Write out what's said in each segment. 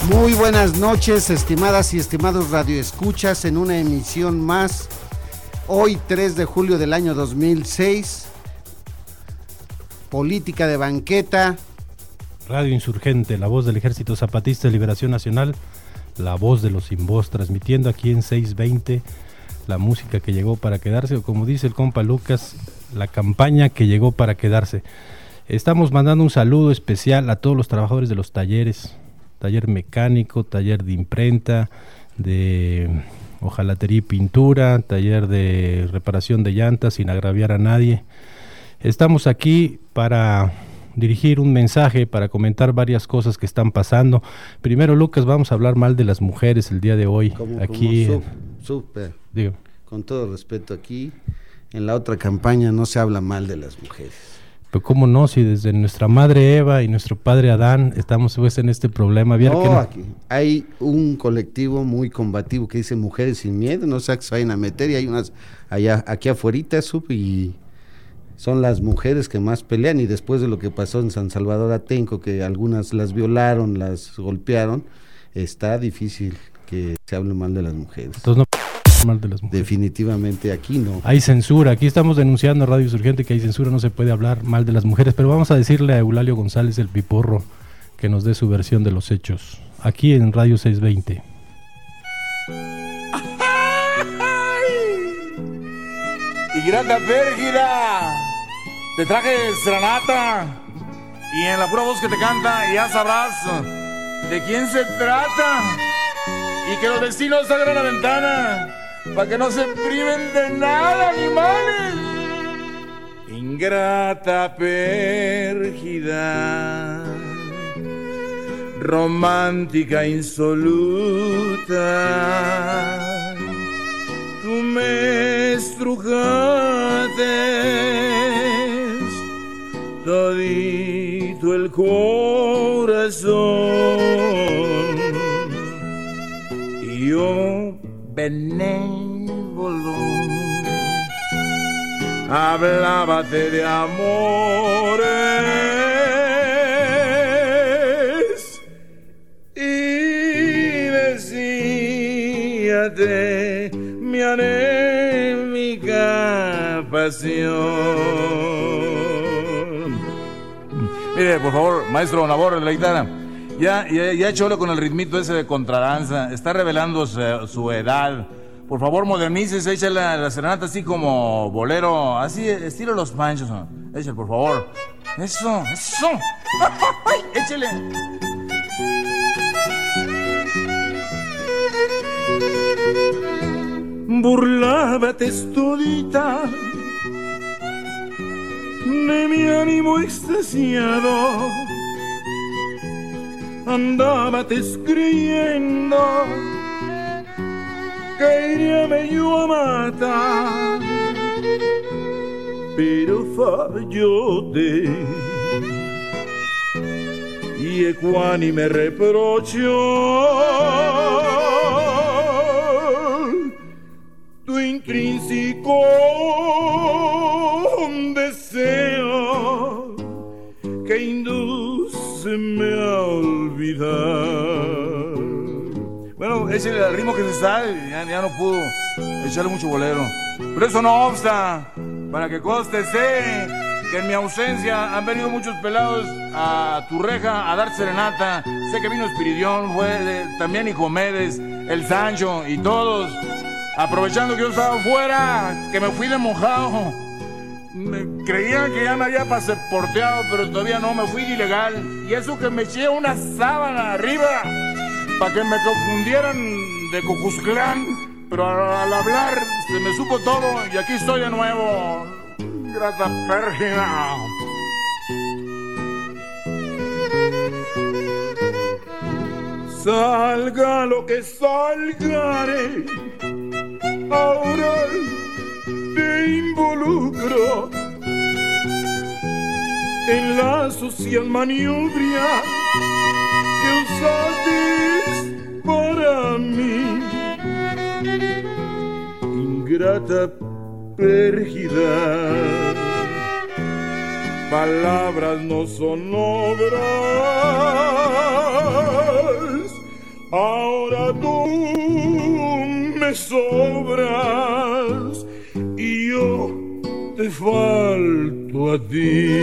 Muy buenas noches, estimadas y estimados radioescuchas, en una emisión más, hoy 3 de julio del año 2006, Política de Banqueta. Radio Insurgente, la voz del Ejército Zapatista de Liberación Nacional, la voz de los sin voz, transmitiendo aquí en 620 la música que llegó para quedarse, o como dice el compa Lucas, la campaña que llegó para quedarse. Estamos mandando un saludo especial a todos los trabajadores de los talleres, taller mecánico, taller de imprenta, de hojalatería y pintura, taller de reparación de llantas, sin agraviar a nadie. Estamos aquí para dirigir un mensaje, para comentar varias cosas que están pasando. Primero, Lucas, vamos a hablar mal de las mujeres el día de hoy. Súper. Con todo respeto, aquí en la otra campaña no se habla mal de las mujeres. Pero cómo no, si desde nuestra madre Eva y nuestro padre Adán estamos pues en este problema. Aquí hay un colectivo muy combativo que dice Mujeres Sin Miedo, no sé que se vayan a meter, y hay unas allá, aquí afuerita, y son las mujeres que más pelean, y después de lo que pasó en San Salvador Atenco, que algunas las violaron, las golpearon, está difícil que se hable mal de las mujeres. Entonces no mal de las mujeres. Definitivamente aquí no. Hay censura, aquí estamos denunciando a Radio Insurgente que hay censura, no se puede hablar mal de las mujeres, pero vamos a decirle a Eulalio González, el Piporro, que nos dé su versión de los hechos, aquí en Radio 620. Y grata pérgida, te traje serenata, y en la pura voz que te canta ya sabrás de quién se trata, y que los destinos abran la ventana para que no se priven de nada, animales. Ingrata pérgida, romántica insoluta, tú me estrujaste todito el corazón, y yo benévolo hablábate de amores y decíate mi anémica pasión. Mire, por favor, maestro Navarro de la guitarra, ya echóle con el ritmito ese de contradanza, está revelando su edad. Por favor, modernícese, échale la serenata así como bolero, así, estilo Los Panchos, ¿no? Échale, por favor. Eso. Échale. Burlábate todita de mi ánimo extasiado, andábate creyendo que iríame yo a matar, pero fallóte y ecuánime reprochó tu intrínseco deseo que indúceme a olvidar. Bueno, échale el ritmo que se sale, ya no pudo echarle mucho bolero. Pero eso no obsta, para que conste, sé que en mi ausencia han venido muchos pelados a tu reja a dar serenata. Sé que vino Espiridión, también Nicomedes, el Sancho y todos. Aprovechando que yo estaba fuera, que me fui de mojado. Creían que ya me había pasaporteado, pero todavía no, me fui ilegal. Y eso que me eché una sábana arriba para que me confundieran de Cucuzclán, pero al hablar se me supo todo y aquí estoy de nuevo. Grata pérgida. Salga lo que salgare, ahora te involucro en la social maniobra que usaste para mí. Ingrata pérgida, palabras no son obras, me sobras y yo te falto a ti.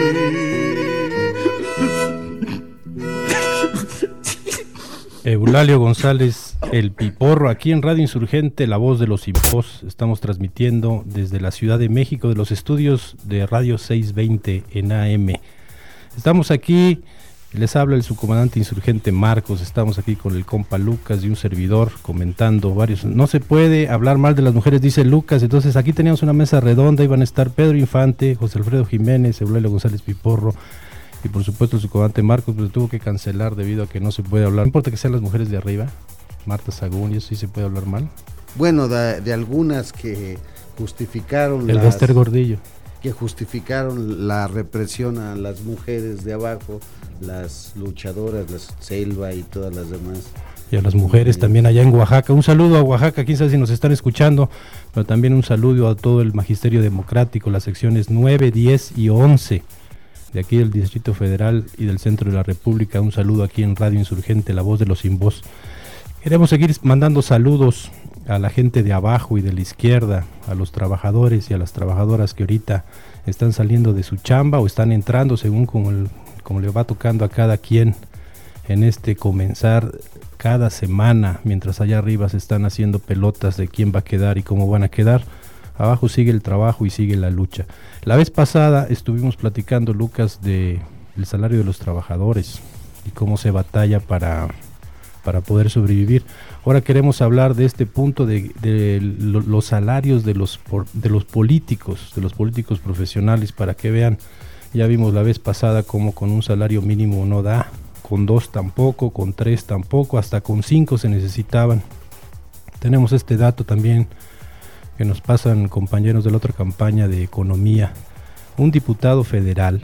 Eulalio González, el Piporro, aquí en Radio Insurgente, la voz de los Impos. Estamos transmitiendo desde la Ciudad de México, de los estudios de Radio 620 en AM. Estamos aquí, les habla el subcomandante insurgente Marcos, estamos aquí con el compa Lucas y un servidor comentando varios. No se puede hablar mal de las mujeres, dice Lucas. Entonces aquí teníamos una mesa redonda, iban a estar Pedro Infante, José Alfredo Jiménez, Eulalio González Piporro, y por supuesto el subcomandante Marcos, pues tuvo que cancelar debido a que no se puede hablar. No importa que sean las mujeres de arriba, Marta Sagún, y eso sí se puede hablar mal. Bueno, de algunas que justificaron el Bester Gordillo, que justificaron la represión a las mujeres de abajo, las luchadoras, las Selva y todas las demás. Y a las mujeres también allá en Oaxaca. Un saludo a Oaxaca, quién sabe si nos están escuchando, pero también un saludo a todo el Magisterio Democrático, las secciones 9, 10 y 11 de aquí del Distrito Federal y del Centro de la República. Un saludo aquí en Radio Insurgente, la voz de los sin voz. Queremos seguir mandando saludos a la gente de abajo y de la izquierda, a los trabajadores y a las trabajadoras que ahorita están saliendo de su chamba o están entrando según como le va tocando a cada quien en este comenzar cada semana, mientras allá arriba se están haciendo pelotas de quién va a quedar y cómo van a quedar. Abajo sigue el trabajo y sigue la lucha. La vez pasada estuvimos platicando, Lucas, del salario de los trabajadores y cómo se batalla para poder sobrevivir. Ahora queremos hablar de este punto de los salarios de los políticos profesionales, para que vean. Ya vimos la vez pasada cómo con un salario mínimo no da, con 2 tampoco, con 3 tampoco, hasta con 5 se necesitaban. Tenemos este dato también que nos pasan compañeros de la otra campaña de economía. Un diputado federal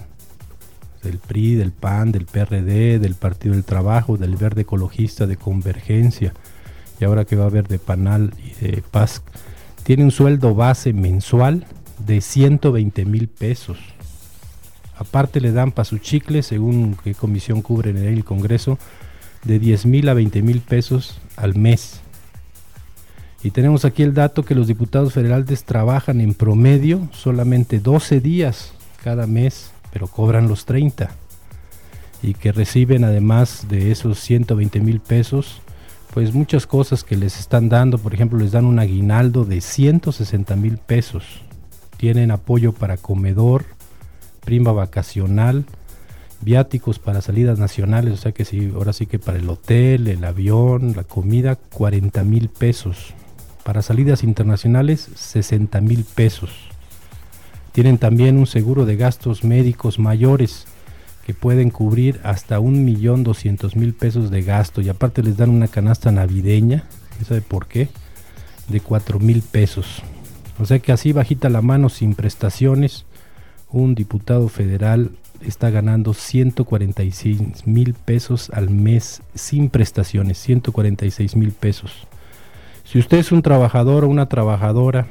del PRI, del PAN, del PRD, del Partido del Trabajo, del Verde Ecologista, de Convergencia, y ahora que va a haber de PANAL y de PASC, tiene un sueldo base mensual de 120,000 pesos. Aparte le dan para su chicle, según qué comisión cubre en el Congreso, de 10,000 a 20,000 pesos al mes. Y tenemos aquí el dato que los diputados federales trabajan en promedio solamente 12 días cada mes, pero cobran los 30. Y que reciben, además de esos 120,000 pesos, pues muchas cosas que les están dando. Por ejemplo, les dan un aguinaldo de 160,000 pesos. Tienen apoyo para comedor, prima vacacional, viáticos para salidas nacionales, o sea que sí, ahora sí que para el hotel, el avión, la comida, 40,000 pesos. Para salidas internacionales, 60,000 pesos. Tienen también un seguro de gastos médicos mayores que pueden cubrir hasta 1,200,000 pesos de gasto, y aparte les dan una canasta navideña, ¿sabe por qué? De 4,000 pesos. O sea que así bajita la mano, sin prestaciones, un diputado federal está ganando 146,000 pesos al mes sin prestaciones, 146,000 pesos. Si usted es un trabajador o una trabajadora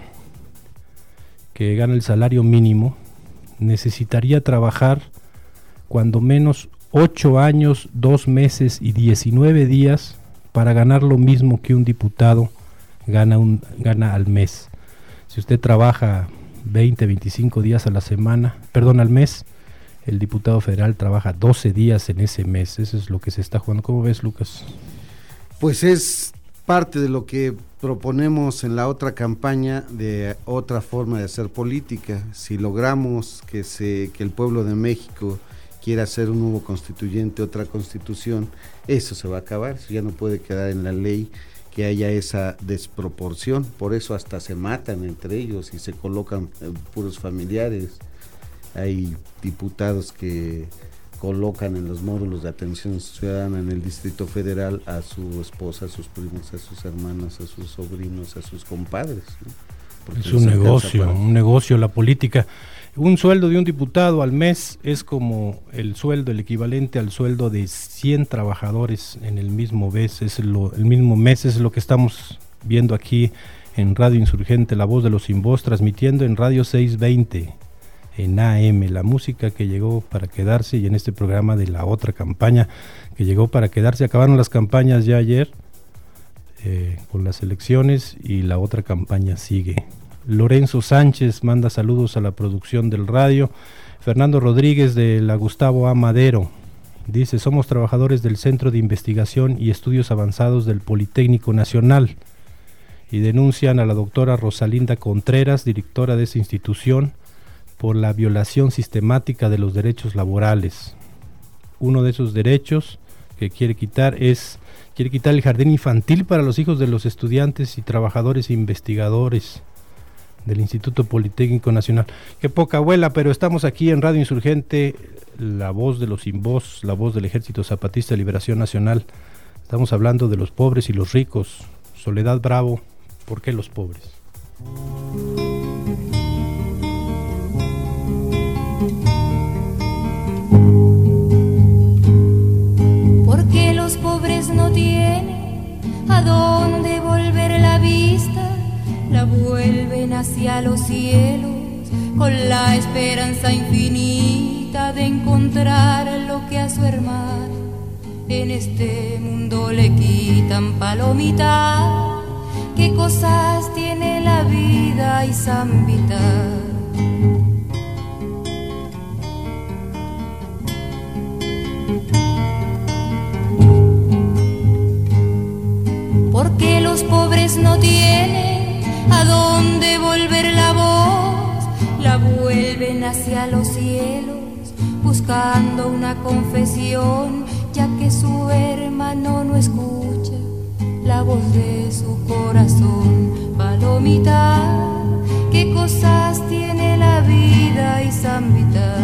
que gana el salario mínimo, necesitaría trabajar cuando menos 8 años, 2 meses y 19 días para ganar lo mismo que un diputado gana al mes. Si usted trabaja 20, 25 días al mes, el diputado federal trabaja 12 días en ese mes. Eso es lo que se está jugando. ¿Cómo ves, Lucas? Pues es parte de lo que proponemos en la otra campaña, de otra forma de hacer política. Si logramos que el pueblo de México quiera hacer un nuevo constituyente, otra constitución, eso se va a acabar. Eso ya no puede quedar en la ley que haya esa desproporción. Por eso hasta se matan entre ellos y se colocan puros familiares. Hay diputados que colocan en los módulos de atención ciudadana en el Distrito Federal a su esposa, a sus primos, a sus hermanos, a sus sobrinos, a sus compadres, ¿no? Es un negocio la política. Un sueldo de un diputado al mes es como el equivalente al sueldo de 100 trabajadores en el mismo mes. El mismo mes es lo que estamos viendo aquí en Radio Insurgente, la voz de los sin voz, transmitiendo en Radio 620. En AM, la música que llegó para quedarse, y en este programa de la otra campaña que llegó para quedarse. Acabaron las campañas ya ayer, con las elecciones y la otra campaña sigue. Lorenzo Sánchez manda saludos a la producción del radio. Fernando Rodríguez de la Gustavo A. Madero dice: somos trabajadores del Centro de Investigación y Estudios Avanzados del Politécnico Nacional, y denuncian a la doctora Rosalinda Contreras, directora de esa institución, por la violación sistemática de los derechos laborales. Uno de esos derechos que quiere quitar el jardín infantil para los hijos de los estudiantes y trabajadores e investigadores del Instituto Politécnico Nacional. Qué poca abuela, pero estamos aquí en Radio Insurgente, la voz de los sin voz, la voz del Ejército Zapatista de Liberación Nacional. Estamos hablando de los pobres y los ricos. Soledad Bravo, ¿por qué los pobres? Porque los pobres no tienen a dónde volver la vista, la vuelven hacia los cielos con la esperanza infinita de encontrar lo que a su hermano en este mundo le quitan. Palomita, qué cosas tiene la vida y zambita. Porque los pobres no tienen a dónde volver la voz, la vuelven hacia los cielos buscando una confesión, ya que su hermano no escucha la voz de su corazón. Palomita, qué cosas tiene la vida y zambita.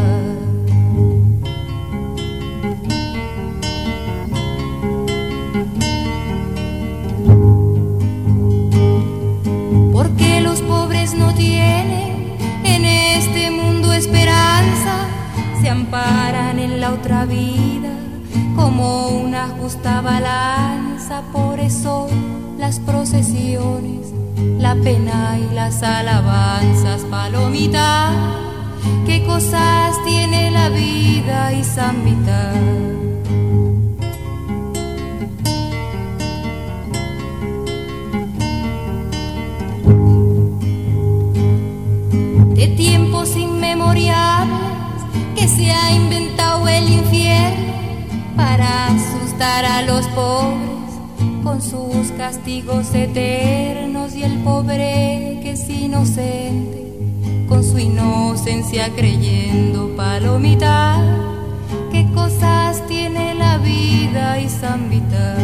Porque los pobres no tienen en este mundo esperanza, se amparan en la otra vida como una justa balanza. Por eso las procesiones, la pena y las alabanzas. Palomita, qué cosas tiene la vida y zambita. De tiempos inmemoriales que se ha inventado el infierno para asustar a los pobres con sus castigos eternos, y el pobre que es inocente con su inocencia creyendo. Palomita, qué cosas tiene la vida y zambita.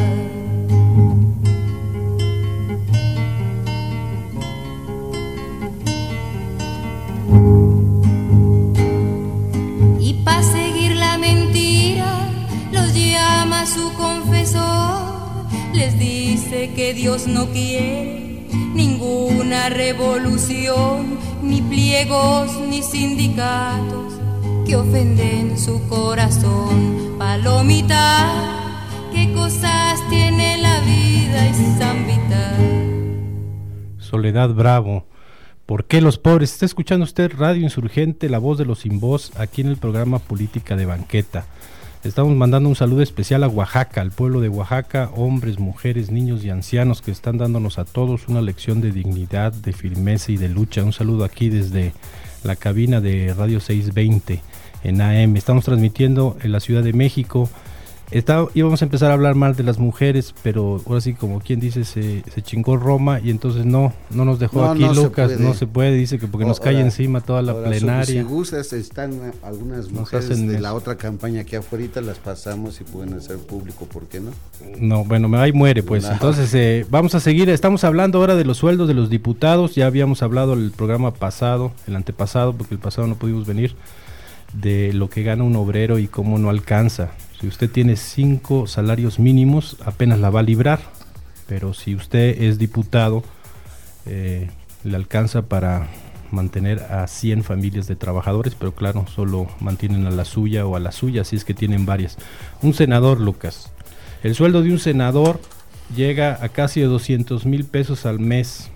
Y para seguir la mentira los llama su confesor, les dice que Dios no quiere ninguna revolución, ni pliegos ni sindicatos que ofenden su corazón. Palomita, qué cosas tiene la vida y zambita. Soledad Bravo, ¿por qué los pobres? Está escuchando usted Radio Insurgente, la voz de los sin voz, aquí en el programa Política de Banqueta. Estamos mandando un saludo especial a Oaxaca, al pueblo de Oaxaca, hombres, mujeres, niños y ancianos que están dándonos a todos una lección de dignidad, de firmeza y de lucha. Un saludo aquí desde la cabina de Radio 620 en AM. Estamos transmitiendo en la Ciudad de México. Íbamos a empezar a hablar mal de las mujeres, pero ahora sí, como quien dice, se chingó Roma y entonces no nos dejó aquí Lucas, no se puede, dice que porque nos cae encima toda la plenaria. Si gustas, están algunas mujeres de la otra campaña aquí afuera, las pasamos y pueden hacer público, ¿por qué no? No, bueno, ahí muere pues. No. Entonces vamos a seguir, estamos hablando ahora de los sueldos de los diputados. Ya habíamos hablado el programa pasado, el antepasado, porque el pasado no pudimos venir, de lo que gana un obrero y cómo no alcanza. Si usted tiene 5 salarios mínimos, apenas la va a librar, pero si usted es diputado, le alcanza para mantener a 100 familias de trabajadores, pero claro, solo mantienen a la suya o a la suya, si es que tienen varias. Un senador, Lucas, el sueldo de un senador llega a casi 200,000 pesos al mes,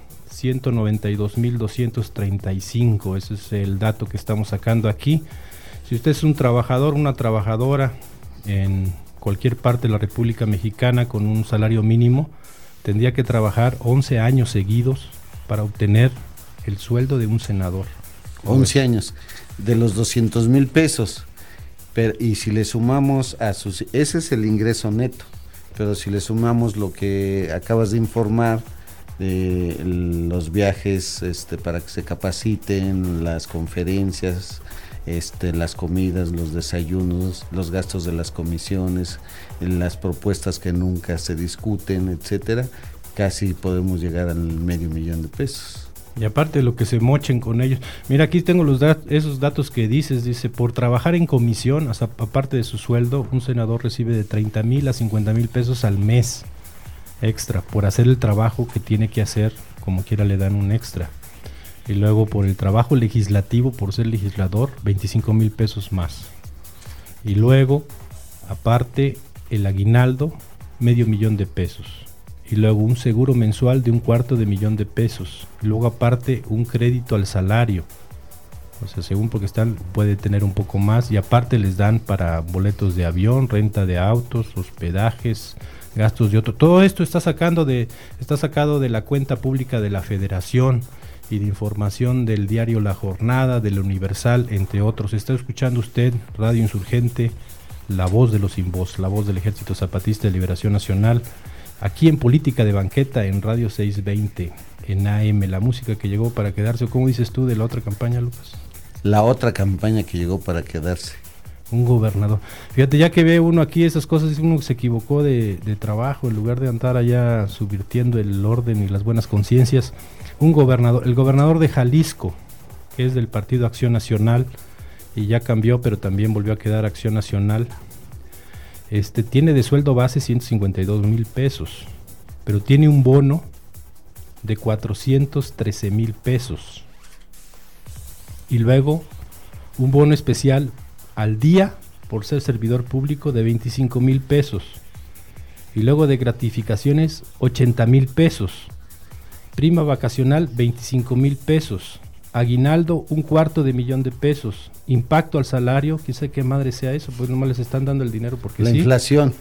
192,235, ese es el dato que estamos sacando aquí. Si usted es un trabajador, una trabajadora en cualquier parte de la República Mexicana con un salario mínimo, tendría que trabajar 11 años seguidos para obtener el sueldo de un senador. 11 años, de los 200,000 pesos. Y si le sumamos ese es el ingreso neto, pero si le sumamos lo que acabas de informar, de los viajes para que se capaciten, las conferencias, las comidas, los desayunos, los gastos de las comisiones, las propuestas que nunca se discuten, etcétera, casi podemos llegar al $500,000 de pesos. Y aparte de lo que se mochen con ellos. Mira, aquí tengo esos datos que dice, por trabajar en comisión, o sea, aparte de su sueldo, un senador recibe de 30,000 a 50,000 pesos al mes extra, por hacer el trabajo que tiene que hacer, como quiera le dan un extra. Y luego por el trabajo legislativo, por ser legislador, 25,000 pesos más. Y luego, aparte, el aguinaldo, $500,000 de pesos. Y luego un seguro mensual de $250,000 de pesos. Y luego aparte un crédito al salario. O sea, según porque puede tener un poco más. Y aparte les dan para boletos de avión, renta de autos, hospedajes, gastos de otro. Todo esto está sacado de la cuenta pública de la Federación y de información del diario La Jornada, del Universal, entre otros. Está escuchando usted Radio Insurgente, la voz de los sin voz, la voz del Ejército Zapatista de Liberación Nacional. Aquí en Política de Banqueta, en Radio 620, en AM, la música que llegó para quedarse. ¿Cómo dices tú de la otra campaña, Lucas? La otra campaña que llegó para quedarse. Un gobernador. Fíjate, ya que ve uno aquí esas cosas, uno se equivocó de trabajo, en lugar de andar allá subvirtiendo el orden y las buenas conciencias. El gobernador de Jalisco, que es del Partido Acción Nacional, y ya cambió, pero también volvió a quedar Acción Nacional. Tiene de sueldo base 152,000 pesos, pero tiene un bono de 413,000 pesos. Y luego un bono especial al día por ser servidor público de 25,000 pesos. Y luego de gratificaciones 80,000 pesos. Prima vacacional 25,000 pesos. Aguinaldo $250,000 de pesos. Impacto al salario, quién sabe qué madre sea eso, pues nomás les están dando el dinero porque la inflación.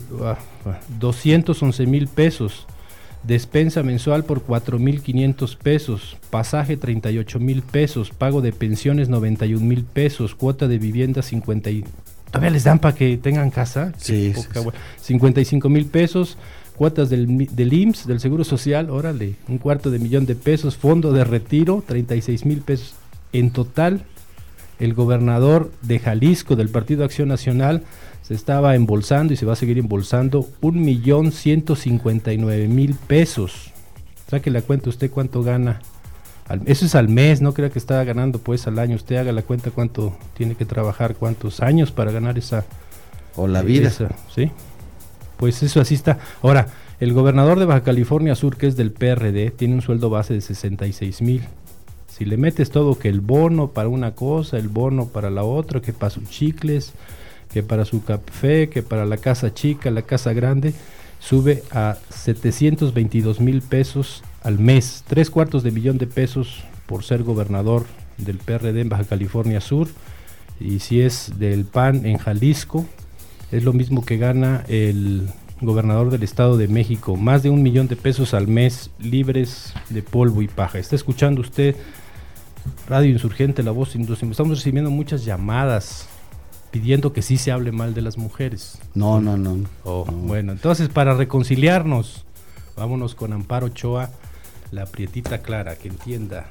211,000 pesos. Despensa mensual por 4,500 pesos. Pasaje 38,000 pesos. Pago de pensiones 91,000 pesos. Cuota de vivienda 50 y... ¿Todavía les dan para que tengan casa? Sí, sí. 55,000 pesos. Cuotas del IMSS, del Seguro Social, órale, $250,000 de pesos. Fondo de retiro, 36,000 pesos. En total, el gobernador de Jalisco del Partido Acción Nacional se estaba embolsando y se va a seguir embolsando 1,159,000 pesos. Saque la cuenta usted cuánto gana. Eso es al mes, no crea que está ganando pues al año. Usted haga la cuenta cuánto tiene que trabajar, cuántos años para ganar esa... O la vida. ¿Sí? Pues eso así está. Ahora, el gobernador de Baja California Sur, que es del PRD, tiene un sueldo base de 66,000. Si le metes todo, que el bono para una cosa, el bono para la otra, que para sus chicles, que para su café, que para la casa chica, la casa grande, sube a 722,000 pesos al mes. $750,000 de pesos por ser gobernador del PRD en Baja California Sur. Y si es del PAN en Jalisco, es lo mismo que gana el gobernador del Estado de México, más de $1,000,000 de pesos al mes, libres de polvo y paja. Está escuchando usted Radio Insurgente, la voz industria. Estamos recibiendo muchas llamadas pidiendo que sí se hable mal de las mujeres. No. Bueno, entonces para reconciliarnos, vámonos con Amparo Ochoa, la prietita clara, que entienda.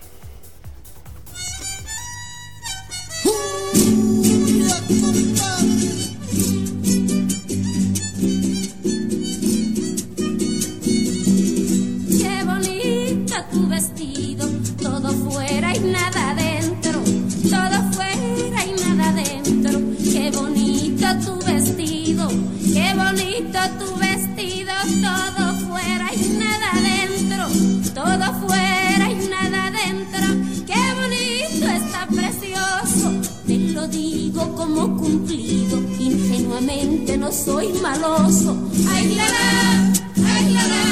Tu vestido, todo fuera y nada dentro, todo fuera y nada dentro. Qué bonito tu vestido, qué bonito tu vestido, todo fuera y nada dentro, todo fuera y nada dentro. Qué bonito está precioso, te lo digo como cumplido, ingenuamente no soy maloso. Ay la la, ay la la.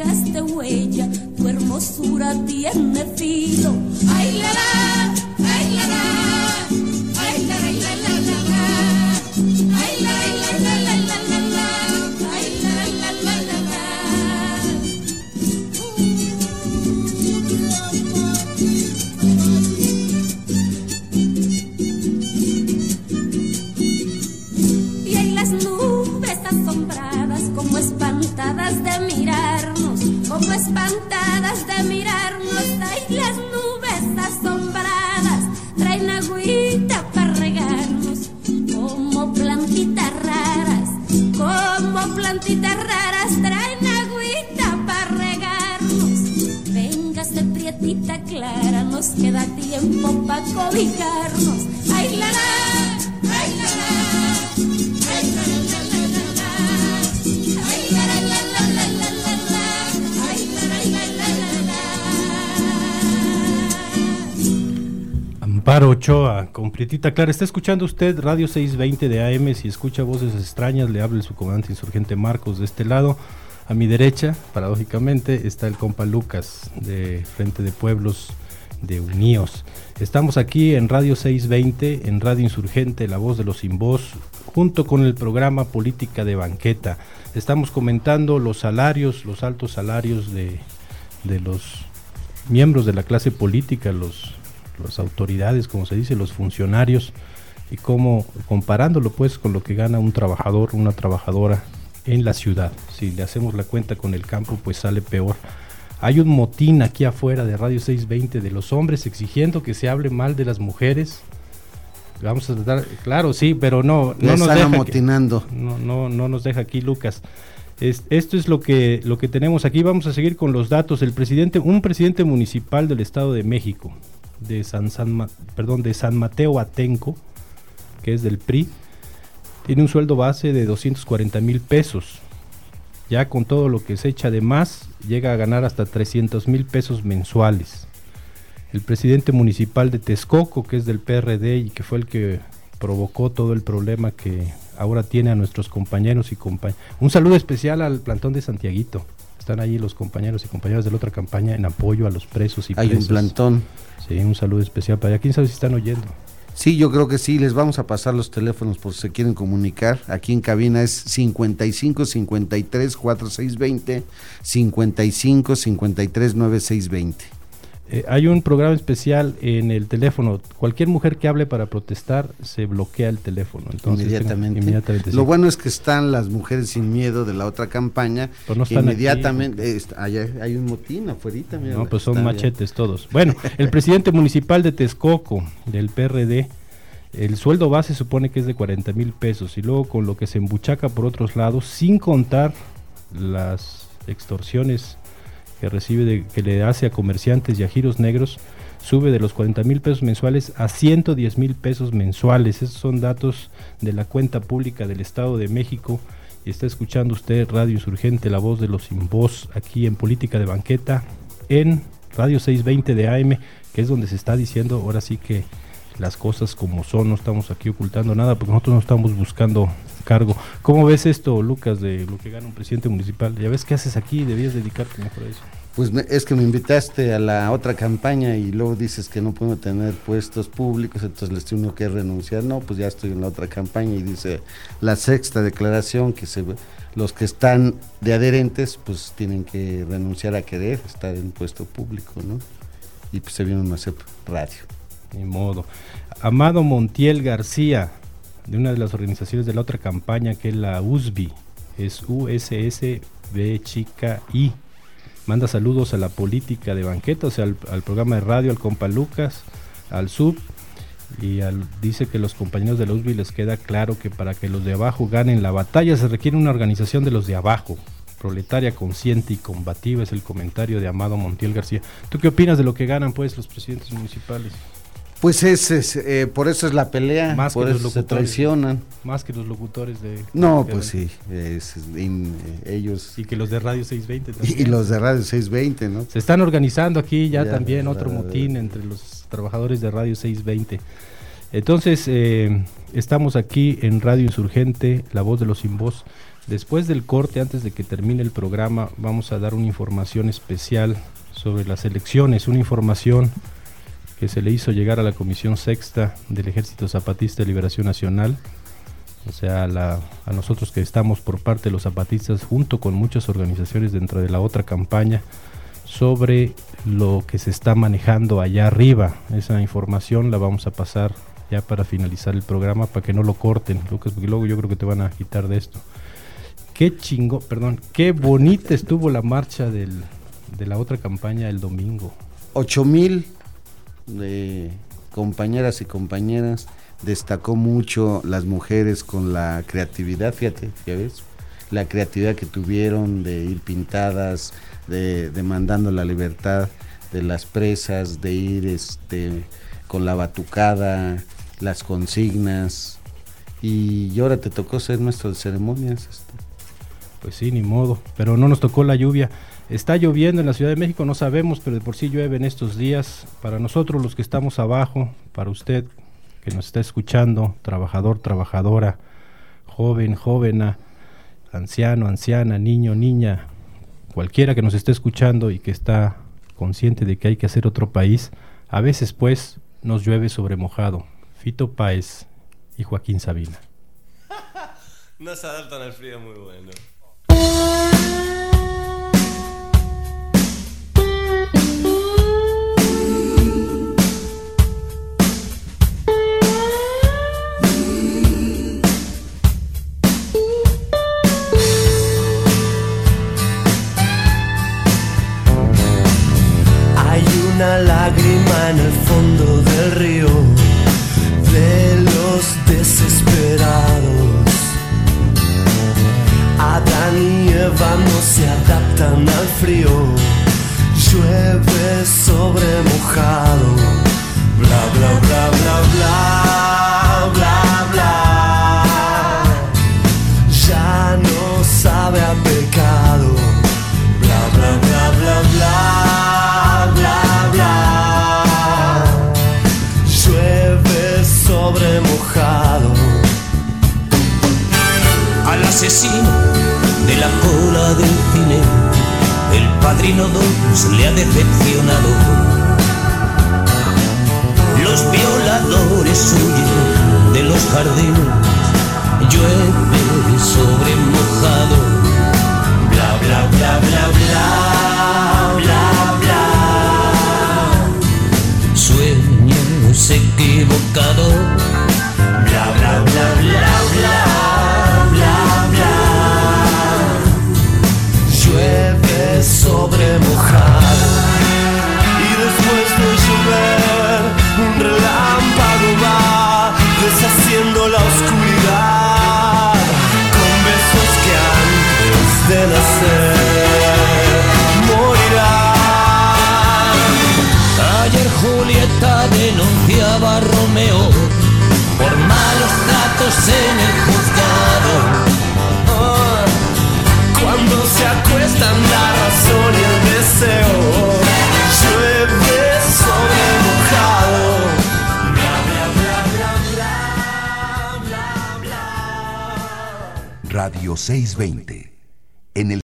dejaste huella, tu hermosura tiene filo. Ay la la, ay la la, ay la la la la la la, ay la la la la la la la, ay la la la la la la. Y hay las nubes asombradas como espantadas de mirarnos, como espantadas de mirarnos. Hay las nubes asombradas, traen agüita para regarnos, como plantitas raras, como plantitas raras, traen agüita para regarnos. Véngase prietita clara, nos queda tiempo para cobijarnos. Ay la la, ay la la, ay la la la la la la, ay la la la la la la la la, ay la la la la la la. Amparo Ochoa, con Prietita Clara. Está escuchando usted Radio 620 de AM. Si escucha voces extrañas, le habla el subcomandante insurgente Marcos. De este lado, a mi derecha, paradójicamente, está el compa Lucas, de Frente de Pueblos de Uníos. Estamos aquí en Radio 620, en Radio Insurgente, La Voz de los Sin Voz, junto con el programa Política de Banqueta. Estamos comentando los salarios, los altos salarios de los miembros de la clase política, las autoridades, como se dice, los funcionarios, y cómo, comparándolo pues con lo que gana un trabajador, una trabajadora en la ciudad. Si le hacemos la cuenta con el campo, pues sale peor. Hay un motín aquí afuera de Radio 620 de los hombres exigiendo que se hable mal de las mujeres. Vamos a tratar, claro, sí, pero no nos deja amotinando. No nos deja aquí Lucas. Esto es lo que tenemos aquí. Vamos a seguir con los datos. Un presidente municipal del Estado de México, de San Mateo Atenco, que es del PRI, tiene un sueldo base de 240,000 pesos. Ya con todo lo que se echa de más, llega a ganar hasta 300,000 pesos mensuales. El presidente municipal de Texcoco, que es del PRD y que fue el que provocó todo el problema que ahora tiene a nuestros compañeros y compañeras. Un saludo especial al plantón de Santiaguito. Están ahí los compañeros y compañeras de la otra campaña en apoyo a los presos y presas. Hay un plantón. Sí, un saludo especial para allá. ¿Quién sabe si están oyendo? Sí, yo creo que sí. Les vamos a pasar los teléfonos por si se quieren comunicar. Aquí en cabina es 55 53 4620, 55 53 9620. Hay un programa especial en el teléfono. Cualquier mujer que hable para protestar, se bloquea el teléfono. Entonces, inmediatamente. Lo sí. bueno es que están las mujeres sin miedo de la otra campaña. Pero no están inmediatamente allá hay un motín afuerita. No, pues son machetes todos. Bueno, el presidente municipal de Texcoco, del PRD, el sueldo base supone que es de 40,000 pesos. Y luego con lo que se embuchaca por otros lados, sin contar las extorsiones que recibe, que le hace a comerciantes y a giros negros, sube de los 40,000 pesos mensuales a 110,000 pesos mensuales. Esos son datos de la cuenta pública del Estado de México. Y está escuchando usted Radio Insurgente, La Voz de los Sin Voz, aquí en Política de Banqueta, en Radio 620 de AM, que es donde se está diciendo ahora sí que las cosas como son. No estamos aquí ocultando nada, porque nosotros no estamos buscando cargo. ¿Cómo ves esto, Lucas, de lo que gana un presidente municipal? Ya ves qué haces aquí, debías dedicarte mejor a eso. Pues es que me invitaste a la otra campaña y luego dices que no puedo tener puestos públicos, entonces les tengo que renunciar. No, pues ya estoy en la otra campaña y dice la sexta declaración que los que están de adherentes pues tienen que renunciar a querer estar en puesto público, ¿no? Y pues se viene una radio. Ni modo. Amado Montiel García, de una de las organizaciones de la otra campaña, que es la USBI, es USSBI, manda saludos a la Política de Banqueta, o sea, al programa de radio, al compa Lucas, al sub, y dice que los compañeros de la USBI les queda claro que para que los de abajo ganen la batalla se requiere una organización de los de abajo, proletaria, consciente y combativa. Es el comentario de Amado Montiel García. ¿Tú qué opinas de lo que ganan pues los presidentes municipales? Pues por eso es la pelea, más por que eso se traicionan. Más que los locutores de... No, pues sí, ellos... Y que los de Radio 620 también. Y los de Radio 620, ¿no? Se están organizando aquí ya también otro motín entre los trabajadores de Radio 620. Entonces, estamos aquí en Radio Insurgente, La Voz de los Sin Voz. Después del corte, antes de que termine el programa, vamos a dar una información especial sobre las elecciones, una información que se le hizo llegar a la Comisión Sexta del Ejército Zapatista de Liberación Nacional, o sea, a nosotros que estamos por parte de los zapatistas, junto con muchas organizaciones dentro de la otra campaña, sobre lo que se está manejando allá arriba. Esa información la vamos a pasar ya para finalizar el programa, para que no lo corten, Lucas, porque luego yo creo que te van a quitar de esto. Qué bonita estuvo la marcha de la otra campaña el domingo. 8,000 compañeras y compañeras. Destacó mucho las mujeres con la creatividad, fíjate, ya ves, la creatividad que tuvieron de ir pintadas, demandando la libertad de las presas, de ir con la batucada, las consignas, y ahora te tocó ser maestro de ceremonias. Pues sí, ni modo, pero no nos tocó la lluvia. Está lloviendo en la Ciudad de México, no sabemos, pero de por sí llueve en estos días. Para nosotros los que estamos abajo, para usted que nos está escuchando, trabajador, trabajadora, joven, jóvena, anciano, anciana, niño, niña, cualquiera que nos esté escuchando y que está consciente de que hay que hacer otro país, a veces pues nos llueve sobre mojado. Fito Páez y Joaquín Sabina. No se adaptan al frío, muy bueno. Hay una lágrima en el fondo del río de los desesperados. Adán y Eva no se adaptan al frío. Llueve sobre mojado. Bla bla bla bla bla bla bla. Ya no sabe a pecado. Bla bla bla bla bla bla bla. Llueve sobre mojado. Al asesino de la cola del cine, el Padrino 2 le ha decepcionado. Los violadores huyen de los jardines, llueve sobre mojado. Bla bla bla bla bla bla bla. Sueños equivocados. Bla bla bla bla bla. Llueve sobre mojado. Y después de llover un relámpago va deshaciendo la oscuridad con besos que antes de nacer morirán. Ayer Julieta denunciaba a Romeo por malos tratos en el juzgado. Cuando se acuestan la razón y el deseo, llueve sobre mojado. Bla bla bla bla bla bla bla. Radio 620 en el